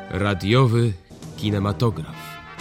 Radiowy kinematograf.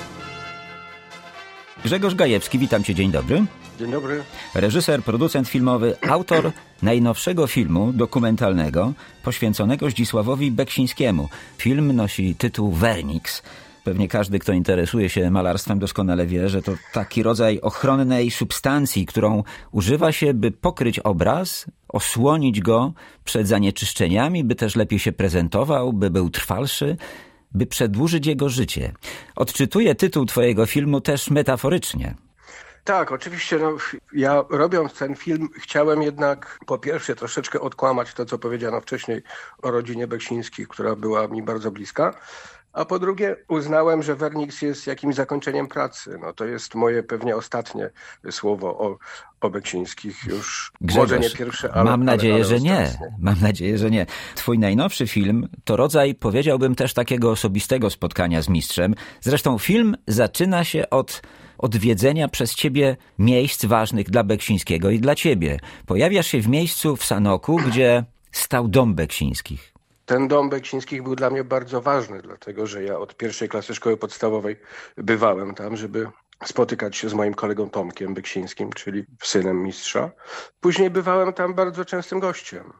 Grzegorz Gajewski, witam cię, dzień dobry. Dzień dobry. Reżyser, producent filmowy, autor najnowszego filmu dokumentalnego poświęconego Zdzisławowi Beksińskiemu. Film nosi tytuł Werniks. Pewnie każdy, kto interesuje się malarstwem, doskonale wie, że to taki rodzaj ochronnej substancji, którą używa się, by pokryć obraz, osłonić go przed zanieczyszczeniami, by też lepiej się prezentował, by był trwalszy, by przedłużyć jego życie. Odczytuję tytuł twojego filmu też metaforycznie. Tak, oczywiście. Ja robiąc ten film chciałem jednak po pierwsze troszeczkę odkłamać to, co powiedziano wcześniej o rodzinie Beksińskich, która była mi bardzo bliska. A po drugie uznałem, że Werniks jest jakimś zakończeniem pracy. To jest moje pewnie ostatnie słowo o Beksińskich. Już Grzegorz, może nie pierwsze, ale mam nadzieję, że nie. ostatnie. Mam nadzieję, że nie. Twój najnowszy film to rodzaj, powiedziałbym, też takiego osobistego spotkania z mistrzem. Zresztą film zaczyna się od odwiedzenia przez ciebie miejsc ważnych dla Beksińskiego i dla ciebie. Pojawiasz się w miejscu w Sanoku, gdzie stał dom Beksińskich. Ten dom Beksińskich był dla mnie bardzo ważny, dlatego że ja od pierwszej klasy szkoły podstawowej bywałem tam, żeby spotykać się z moim kolegą Tomkiem Beksińskim, czyli synem mistrza. Później bywałem tam bardzo częstym gościem,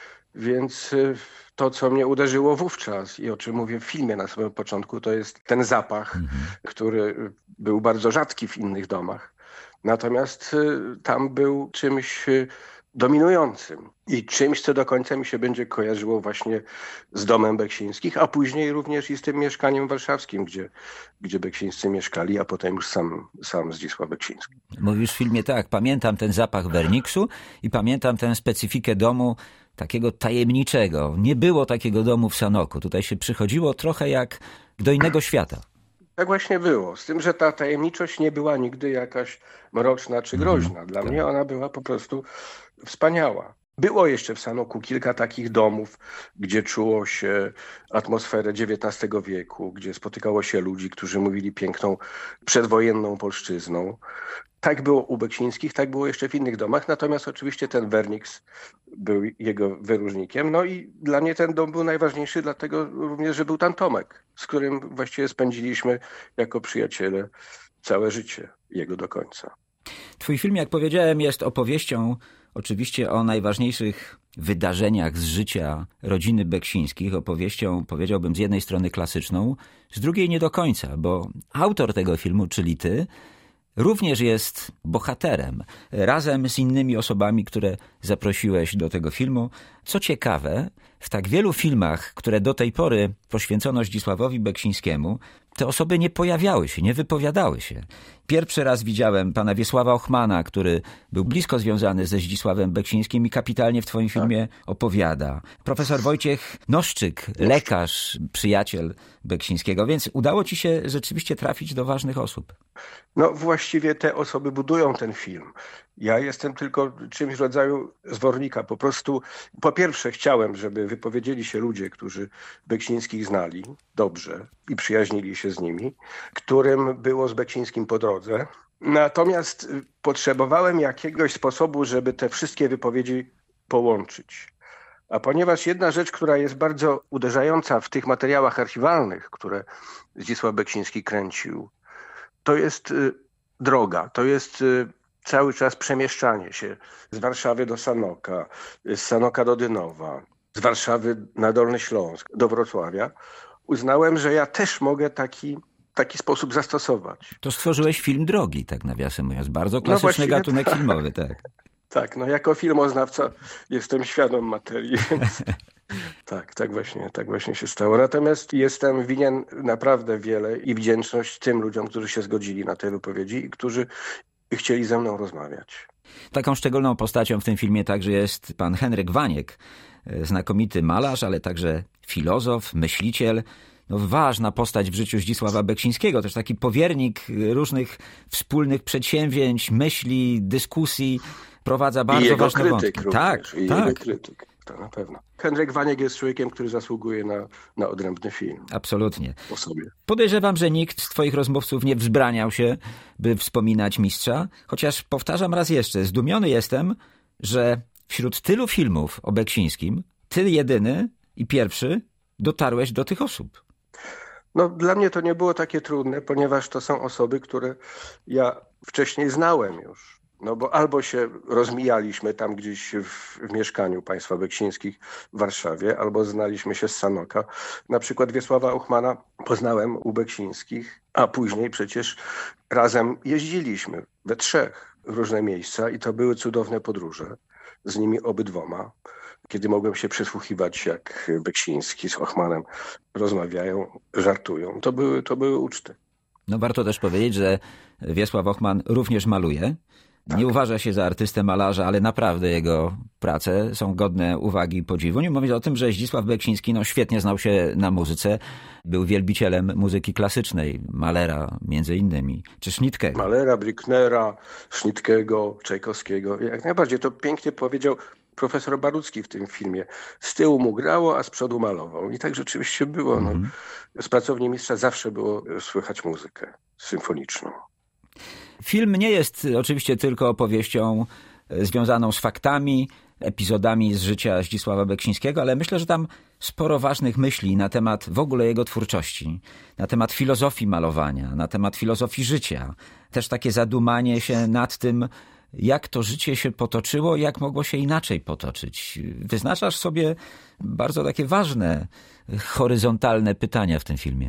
więc to, co mnie uderzyło wówczas i o czym mówię w filmie na samym początku, to jest ten zapach, który był bardzo rzadki w innych domach. Natomiast tam był czymś dominującym i czymś, co do końca mi się będzie kojarzyło właśnie z domem Beksińskich, a później również i z tym mieszkaniem warszawskim, gdzie Beksińscy mieszkali, a potem już sam Zdzisław Beksiński. Mówisz w filmie tak, pamiętam ten zapach werniksu i pamiętam tę specyfikę domu takiego tajemniczego. Nie było takiego domu w Sanoku. Tutaj się przychodziło trochę jak do innego świata. Tak właśnie było. Z tym, że ta tajemniczość nie była nigdy jakaś mroczna czy groźna. Dla mnie ona była po prostu wspaniała. Było jeszcze w Sanoku kilka takich domów, gdzie czuło się atmosferę XIX wieku, gdzie spotykało się ludzi, którzy mówili piękną przedwojenną polszczyzną. Tak było u Beksińskich, tak było jeszcze w innych domach, natomiast oczywiście ten Werniks był jego wyróżnikiem. I dla mnie ten dom był najważniejszy, dlatego również, że był tam Tomek, z którym właściwie spędziliśmy jako przyjaciele całe życie, jego do końca. Twój film, jak powiedziałem, jest opowieścią oczywiście o najważniejszych wydarzeniach z życia rodziny Beksińskich, opowieścią, powiedziałbym, z jednej strony klasyczną, z drugiej nie do końca, bo autor tego filmu, czyli ty, również jest bohaterem, razem z innymi osobami, które zaprosiłeś do tego filmu. Co ciekawe, w tak wielu filmach, które do tej pory poświęcono Zdzisławowi Beksińskiemu, te osoby nie pojawiały się, nie wypowiadały się. Pierwszy raz widziałem pana Wiesława Ochmana, który był blisko związany ze Zdzisławem Beksińskim i kapitalnie w twoim filmie opowiada. Profesor Wojciech Noszczyk, lekarz, przyjaciel Beksińskiego, więc udało ci się rzeczywiście trafić do ważnych osób. Właściwie te osoby budują ten film. Ja jestem tylko czymś w rodzaju zwornika. Po prostu, po pierwsze chciałem, żeby wypowiedzieli się ludzie, którzy Beksińskich znali dobrze i przyjaźnili się z nimi, którym było z Beksińskim po drodze. Natomiast potrzebowałem jakiegoś sposobu, żeby te wszystkie wypowiedzi połączyć. A ponieważ jedna rzecz, która jest bardzo uderzająca w tych materiałach archiwalnych, które Zdzisław Beksiński kręcił, to jest droga, to jest cały czas przemieszczanie się z Warszawy do Sanoka, z Sanoka do Dynowa, z Warszawy na Dolny Śląsk, do Wrocławia. Uznałem, że ja też mogę taki sposób zastosować. To stworzyłeś film drogi, tak nawiasem mówiąc. Bardzo klasyczny gatunek filmowy, tak. Tak, jako filmoznawca jestem świadom materii, więc tak właśnie się stało. Natomiast jestem winien naprawdę wiele i wdzięczność tym ludziom, którzy się zgodzili na te wypowiedzi i którzy chcieli ze mną rozmawiać. Taką szczególną postacią w tym filmie także jest pan Henryk Waniek, znakomity malarz, ale także filozof, myśliciel. Ważna postać w życiu Zdzisława Beksińskiego, też taki powiernik różnych wspólnych przedsięwzięć, myśli, dyskusji, prowadza bardzo ważne wątki. Jego krytyk. To na pewno. Henryk Waniek jest człowiekiem, który zasługuje na odrębny film. Absolutnie. O sobie. Podejrzewam, że nikt z twoich rozmówców nie wzbraniał się, by wspominać mistrza, chociaż powtarzam raz jeszcze, zdumiony jestem, że wśród tylu filmów o Beksińskim ty jedyny i pierwszy dotarłeś do tych osób. No, dla mnie to nie było takie trudne, ponieważ to są osoby, które ja wcześniej znałem już. No bo albo się rozmijaliśmy tam gdzieś w mieszkaniu państwa Beksińskich w Warszawie, albo znaliśmy się z Sanoka. Na przykład Wiesława Uchmana poznałem u Beksińskich, a później przecież razem jeździliśmy we trzech w różne miejsca i to były cudowne podróże z nimi obydwoma. Kiedy mogłem się przysłuchiwać, jak Beksiński z Ochmanem rozmawiają, żartują. To były uczty. No warto też powiedzieć, że Wiesław Ochman również maluje. Tak. Nie uważa się za artystę malarza, ale naprawdę jego prace są godne uwagi i podziwu. Nie mówiąc o tym, że Zdzisław Beksiński świetnie znał się na muzyce. Był wielbicielem muzyki klasycznej, Mahlera między innymi, czy Schnittke. Mahlera, Brücknera, Schnittkiego, Czajkowskiego. Jak najbardziej. To pięknie powiedział profesor Barucki w tym filmie. Z tyłu mu grało, a z przodu malował. I tak rzeczywiście było. Z pracowni mistrza zawsze było słychać muzykę symfoniczną. Film nie jest oczywiście tylko opowieścią związaną z faktami, epizodami z życia Zdzisława Beksińskiego, ale myślę, że tam sporo ważnych myśli na temat w ogóle jego twórczości, na temat filozofii malowania, na temat filozofii życia. Też takie zadumanie się nad tym, jak to życie się potoczyło, jak mogło się inaczej potoczyć. Wyznaczasz sobie bardzo takie ważne, horyzontalne pytania w tym filmie.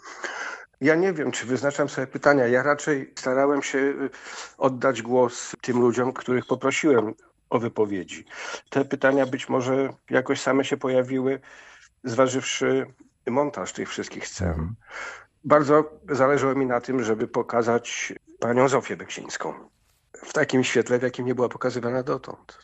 Ja nie wiem, czy wyznaczam sobie pytania. Ja raczej starałem się oddać głos tym ludziom, których poprosiłem o wypowiedzi. Te pytania być może jakoś same się pojawiły, zważywszy montaż tych wszystkich scen. Bardzo zależało mi na tym, żeby pokazać panią Zofię Beksińską w takim świetle, w jakim nie była pokazywana dotąd.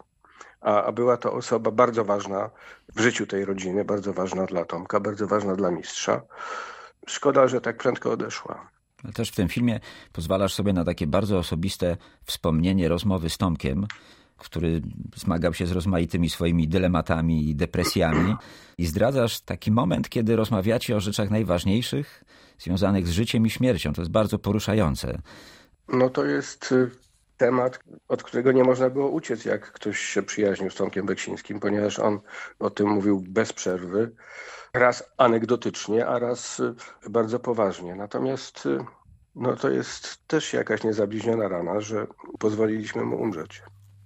A była to osoba bardzo ważna w życiu tej rodziny, bardzo ważna dla Tomka, bardzo ważna dla mistrza. Szkoda, że tak prędko odeszła. Też w tym filmie pozwalasz sobie na takie bardzo osobiste wspomnienie rozmowy z Tomkiem, który zmagał się z rozmaitymi swoimi dylematami i depresjami. I zdradzasz taki moment, kiedy rozmawiacie o rzeczach najważniejszych, związanych z życiem i śmiercią. To jest bardzo poruszające. No to jest temat, od którego nie można było uciec, jak ktoś się przyjaźnił z Tomkiem Beksińskim, ponieważ on o tym mówił bez przerwy. Raz anegdotycznie, a raz bardzo poważnie. Natomiast to jest też jakaś niezabliźniona rana, że pozwoliliśmy mu umrzeć.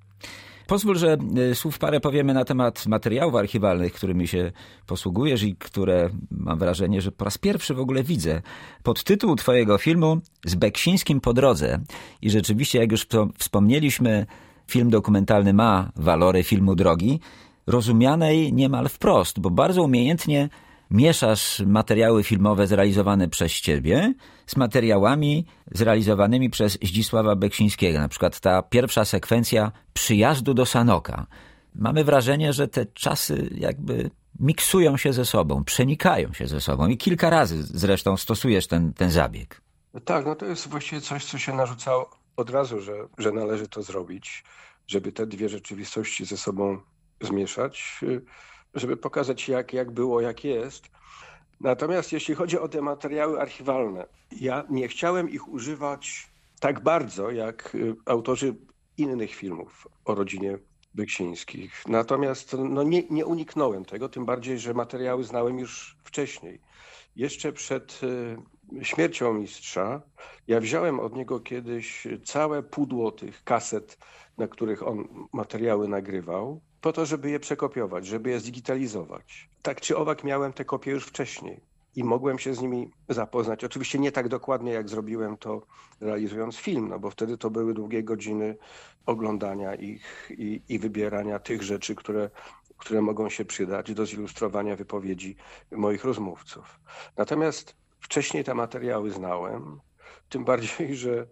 Pozwól, że słów parę powiemy na temat materiałów archiwalnych, którymi się posługujesz i które mam wrażenie, że po raz pierwszy w ogóle widzę. Podtytuł twojego filmu Z Beksińskim po drodze. I rzeczywiście, jak już wspomnieliśmy, film dokumentalny ma walory filmu drogi, rozumianej niemal wprost, bo bardzo umiejętnie mieszasz materiały filmowe zrealizowane przez ciebie z materiałami zrealizowanymi przez Zdzisława Beksińskiego. Na przykład ta pierwsza sekwencja przyjazdu do Sanoka. Mamy wrażenie, że te czasy jakby miksują się ze sobą, przenikają się ze sobą i kilka razy zresztą stosujesz ten zabieg. Tak, to jest właściwie coś, co się narzucało od razu, że należy to zrobić, żeby te dwie rzeczywistości ze sobą zmieszać, żeby pokazać jak było, jak jest. Natomiast jeśli chodzi o te materiały archiwalne, ja nie chciałem ich używać tak bardzo, jak autorzy innych filmów o rodzinie Beksińskich. Natomiast nie uniknąłem tego, tym bardziej, że materiały znałem już wcześniej. Jeszcze przed śmiercią mistrza ja wziąłem od niego kiedyś całe pudło tych kaset, na których on materiały nagrywał, po to, żeby je przekopiować, żeby je zdigitalizować. Tak czy owak miałem te kopie już wcześniej i mogłem się z nimi zapoznać. Oczywiście nie tak dokładnie, jak zrobiłem to realizując film, bo wtedy to były długie godziny oglądania ich i wybierania tych rzeczy, które mogą się przydać do zilustrowania wypowiedzi moich rozmówców. Natomiast wcześniej te materiały znałem, tym bardziej, że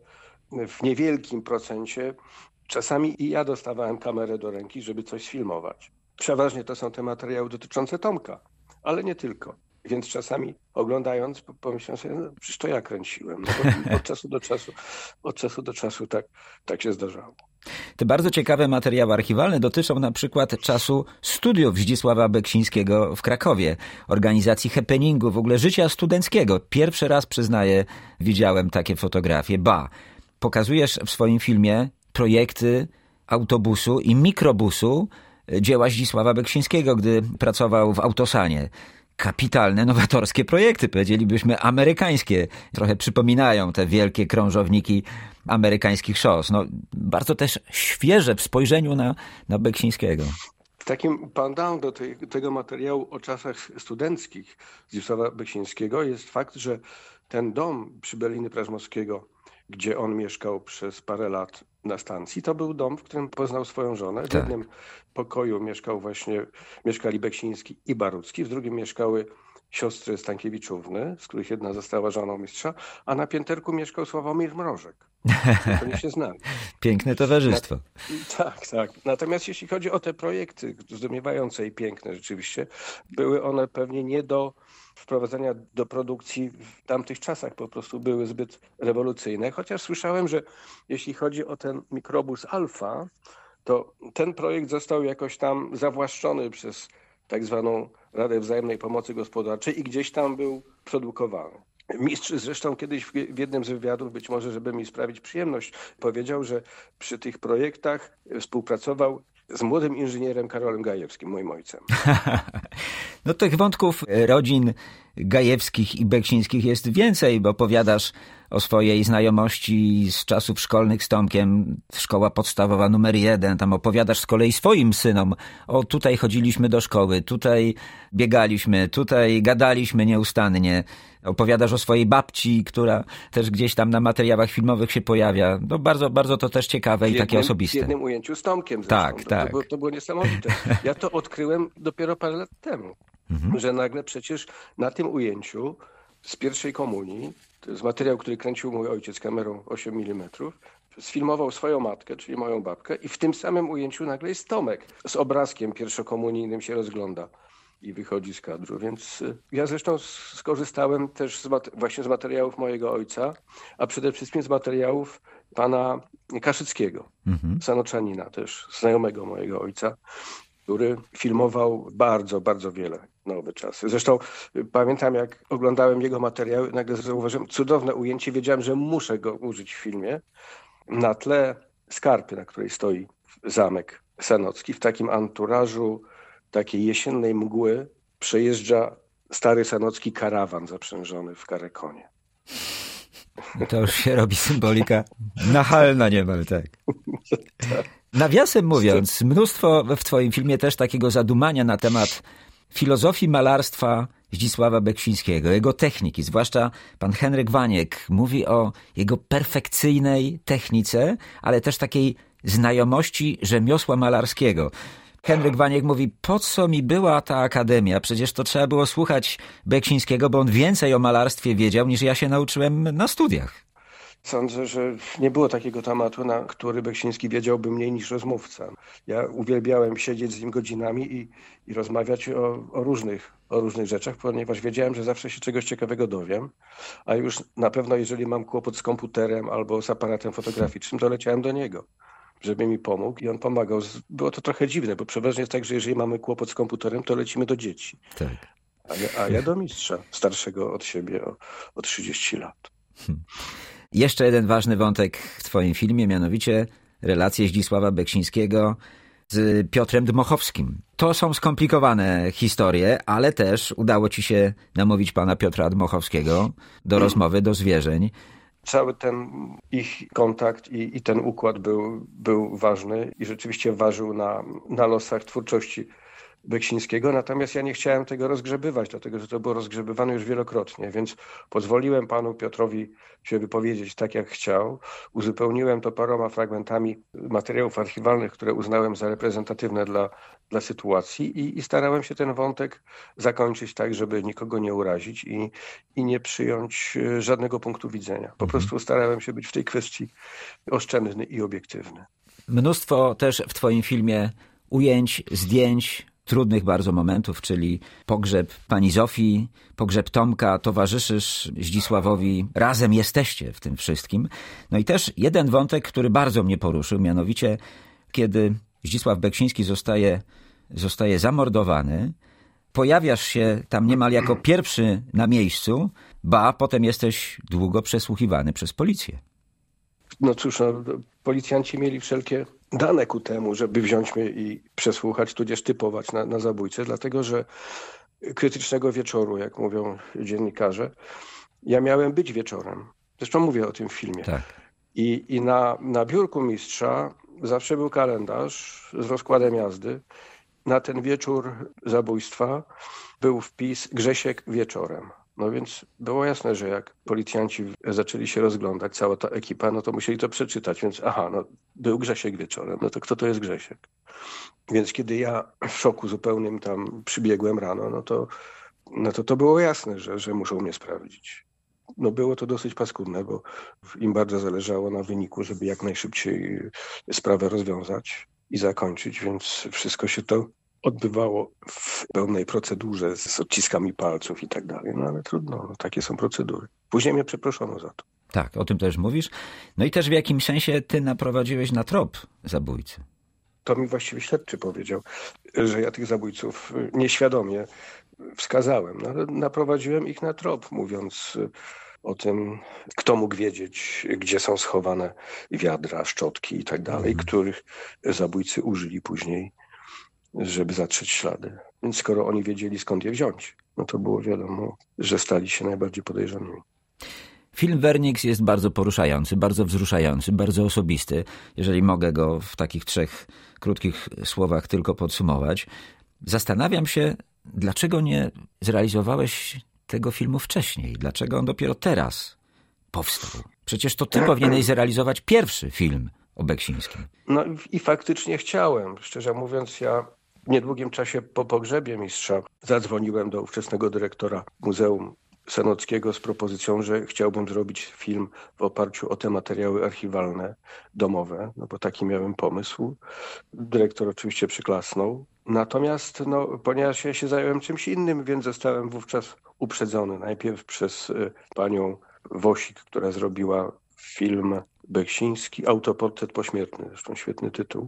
w niewielkim procencie czasami i ja dostawałem kamerę do ręki, żeby coś sfilmować. Przeważnie to są te materiały dotyczące Tomka, ale nie tylko. Więc czasami oglądając pomyślałem sobie, przecież to ja kręciłem. Od czasu do czasu tak się zdarzało. Te bardzo ciekawe materiały archiwalne dotyczą na przykład czasu studiów Zdzisława Beksińskiego w Krakowie, organizacji happeningu, w ogóle życia studenckiego. Pierwszy raz, przyznaję, widziałem takie fotografie. Pokazujesz w swoim filmie projekty autobusu i mikrobusu dzieła Zdzisława Beksińskiego, gdy pracował w Autosanie. kapitalne, nowatorskie projekty, powiedzielibyśmy amerykańskie. Trochę przypominają te wielkie krążowniki amerykańskich shows. No, bardzo też świeże w spojrzeniu na Beksińskiego. Takim pan-down do tego materiału o czasach studenckich Zdzisława Beksińskiego jest fakt, że ten dom przy Berliny Prażmowskiego, gdzie on mieszkał przez parę lat na stacji, to był dom, w którym poznał swoją żonę. W jednym pokoju mieszkali Beksiński i Barucki, w drugim mieszkały siostry Stankiewiczówny, z których jedna została żoną mistrza, a na pięterku mieszkał Sławomir Mrożek. To się znali. Piękne towarzystwo. Tak. Natomiast jeśli chodzi o te projekty zdumiewające i piękne rzeczywiście, były one pewnie nie do wprowadzenia do produkcji w tamtych czasach, po prostu były zbyt rewolucyjne. Chociaż słyszałem, że jeśli chodzi o ten mikrobus Alfa, to ten projekt został jakoś tam zawłaszczony przez tak zwaną Radę Wzajemnej Pomocy Gospodarczej i gdzieś tam był produkowany. Mistrz zresztą kiedyś w jednym z wywiadów, być może żeby mi sprawić przyjemność, powiedział, że przy tych projektach współpracował z młodym inżynierem Karolem Gajewskim, moim ojcem. No tych wątków rodzin Gajewskich i Beksińskich jest więcej, bo opowiadasz o swojej znajomości z czasów szkolnych z Tomkiem, szkoła podstawowa numer 1, tam opowiadasz z kolei swoim synom, o tutaj chodziliśmy do szkoły, tutaj biegaliśmy, tutaj gadaliśmy nieustannie, opowiadasz o swojej babci, która też gdzieś tam na materiałach filmowych się pojawia. No bardzo, bardzo to też ciekawe i takie osobiste. W jednym ujęciu z Tomkiem zresztą. Tak. To było niesamowite. Ja to odkryłem dopiero parę lat temu, że nagle przecież na tym ujęciu z pierwszej komunii, to jest materiał, który kręcił mój ojciec kamerą 8 mm, sfilmował swoją matkę, czyli moją babkę i w tym samym ujęciu nagle jest Tomek z obrazkiem pierwszokomunijnym się rozgląda i wychodzi z kadru. Więc ja zresztą skorzystałem też właśnie z materiałów mojego ojca, a przede wszystkim z materiałów pana Kaszyckiego, Sanoczanina też, znajomego mojego ojca, który filmował bardzo, bardzo wiele na owe czasy. Zresztą pamiętam, jak oglądałem jego materiały, nagle zauważyłem cudowne ujęcie, wiedziałem, że muszę go użyć w filmie. Na tle skarpy, na której stoi zamek sanocki, w takim anturażu takiej jesiennej mgły przejeżdża stary sanocki karawan zaprzężony w karekonie. To już się robi symbolika nachalna niemal, tak. Nawiasem mówiąc, mnóstwo w twoim filmie też takiego zadumania na temat filozofii malarstwa Zdzisława Beksińskiego, jego techniki, zwłaszcza pan Henryk Waniek mówi o jego perfekcyjnej technice, ale też takiej znajomości rzemiosła malarskiego. Henryk Waniek mówi, po co mi była ta akademia? Przecież to trzeba było słuchać Beksińskiego, bo on więcej o malarstwie wiedział, niż ja się nauczyłem na studiach. Sądzę, że nie było takiego tematu, na który Beksiński wiedziałby mniej niż rozmówca. Ja uwielbiałem siedzieć z nim godzinami i rozmawiać o różnych rzeczach, ponieważ wiedziałem, że zawsze się czegoś ciekawego dowiem, a już na pewno jeżeli mam kłopot z komputerem albo z aparatem fotograficznym, to leciałem do niego, żeby mi pomógł i on pomagał. Było to trochę dziwne, bo przeważnie jest tak, że jeżeli mamy kłopot z komputerem, to lecimy do dzieci. Tak. A ja do mistrza starszego od siebie o 30 lat. Jeszcze jeden ważny wątek w twoim filmie, mianowicie relacje Zdzisława Beksińskiego z Piotrem Dmochowskim. To są skomplikowane historie, ale też udało ci się namówić pana Piotra Dmochowskiego do rozmowy, do zwierzeń. Cały ten ich kontakt i ten układ był ważny i rzeczywiście ważył na losach twórczości Beksińskiego, natomiast ja nie chciałem tego rozgrzebywać, dlatego że to było rozgrzebywane już wielokrotnie, więc pozwoliłem panu Piotrowi się wypowiedzieć tak, jak chciał. Uzupełniłem to paroma fragmentami materiałów archiwalnych, które uznałem za reprezentatywne dla sytuacji i starałem się ten wątek zakończyć tak, żeby nikogo nie urazić i nie przyjąć żadnego punktu widzenia. Po prostu starałem się być w tej kwestii oszczędny i obiektywny. Mnóstwo też w twoim filmie ujęć, zdjęć, trudnych bardzo momentów, czyli pogrzeb pani Zofii, pogrzeb Tomka, towarzyszysz Zdzisławowi, razem jesteście w tym wszystkim. No i też jeden wątek, który bardzo mnie poruszył, mianowicie kiedy Zdzisław Beksiński zostaje zamordowany, pojawiasz się tam niemal jako pierwszy na miejscu, ba, potem jesteś długo przesłuchiwany przez policję. No cóż, policjanci mieli wszelkie dane ku temu, żeby wziąć mnie i przesłuchać, tudzież typować na zabójcę, dlatego że krytycznego wieczoru, jak mówią dziennikarze. Ja miałem być wieczorem. Zresztą mówię o tym w filmie. Tak. I na biurku mistrza zawsze był kalendarz z rozkładem jazdy. Na ten wieczór zabójstwa był wpis Grzesiek wieczorem. No więc było jasne, że jak policjanci zaczęli się rozglądać, cała ta ekipa, no to musieli to przeczytać. Więc no był Grzesiek wieczorem. No to kto to jest Grzesiek? Więc kiedy ja w szoku zupełnym tam przybiegłem rano, no to było jasne, że muszą mnie sprawdzić. No było to dosyć paskudne, bo im bardzo zależało na wyniku, żeby jak najszybciej sprawę rozwiązać i zakończyć, więc wszystko się to odbywało w pełnej procedurze z odciskami palców i tak dalej. No ale trudno, no, takie są procedury. Później mnie przeproszono za to. Tak, o tym też mówisz. No i też w jakimś sensie ty naprowadziłeś na trop zabójcy. To mi właściwie śledczy powiedział, że ja tych zabójców nieświadomie wskazałem. No, ale naprowadziłem ich na trop, mówiąc o tym, kto mógł wiedzieć, gdzie są schowane wiadra, szczotki i tak dalej, których zabójcy użyli później, żeby zatrzeć ślady. Więc skoro oni wiedzieli, skąd je wziąć, no to było wiadomo, że stali się najbardziej podejrzanymi. Film Vernix jest bardzo poruszający, bardzo wzruszający, bardzo osobisty. Jeżeli mogę go w takich 3 krótkich słowach tylko podsumować. Zastanawiam się, dlaczego nie zrealizowałeś tego filmu wcześniej? Dlaczego on dopiero teraz powstał? Przecież to ty powinieneś zrealizować pierwszy film o Beksińskim. No i faktycznie chciałem. Szczerze mówiąc, ja w niedługim czasie po pogrzebie mistrza zadzwoniłem do ówczesnego dyrektora Muzeum Sanockiego z propozycją, że chciałbym zrobić film w oparciu o te materiały archiwalne domowe, no bo taki miałem pomysł. Dyrektor oczywiście przyklasnął. Natomiast ponieważ ja się zająłem czymś innym, więc zostałem wówczas uprzedzony. Najpierw przez panią Wosik, która zrobiła film Beksiński, Autoportret pośmiertny, zresztą świetny tytuł,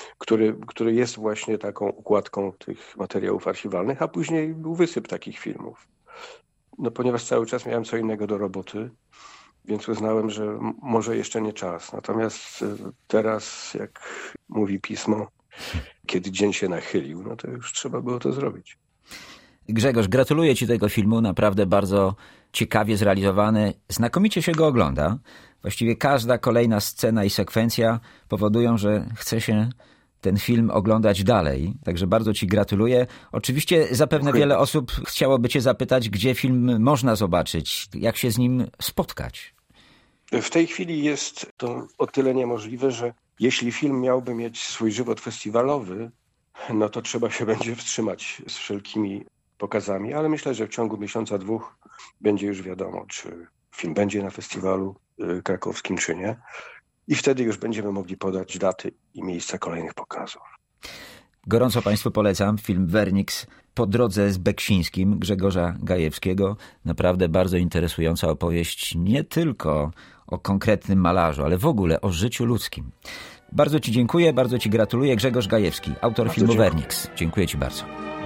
który jest właśnie taką układką tych materiałów archiwalnych, a później był wysyp takich filmów. No ponieważ cały czas miałem co innego do roboty, więc uznałem, że może jeszcze nie czas. Natomiast teraz, jak mówi pismo, kiedy dzień się nachylił, no to już trzeba było to zrobić. Grzegorz, gratuluję ci tego filmu, naprawdę bardzo ciekawie zrealizowany. Znakomicie się go ogląda. Właściwie każda kolejna scena i sekwencja powodują, że chce się ten film oglądać dalej. Także bardzo ci gratuluję. Oczywiście zapewne wiele osób chciałoby cię zapytać, gdzie film można zobaczyć, jak się z nim spotkać. W tej chwili jest to o tyle niemożliwe, że jeśli film miałby mieć swój żywot festiwalowy, no to trzeba się będzie wstrzymać z wszelkimi pokazami, ale myślę, że w ciągu miesiąca, 2 będzie już wiadomo, czy film będzie na festiwalu krakowskim, czy nie. I wtedy już będziemy mogli podać daty i miejsca kolejnych pokazów. Gorąco Państwu polecam film Vernix po drodze z Beksińskim Grzegorza Gajewskiego. Naprawdę bardzo interesująca opowieść nie tylko o konkretnym malarzu, ale w ogóle o życiu ludzkim. Bardzo ci dziękuję, bardzo ci gratuluję. Grzegorz Gajewski, autor filmu Vernix. Dziękuję ci bardzo.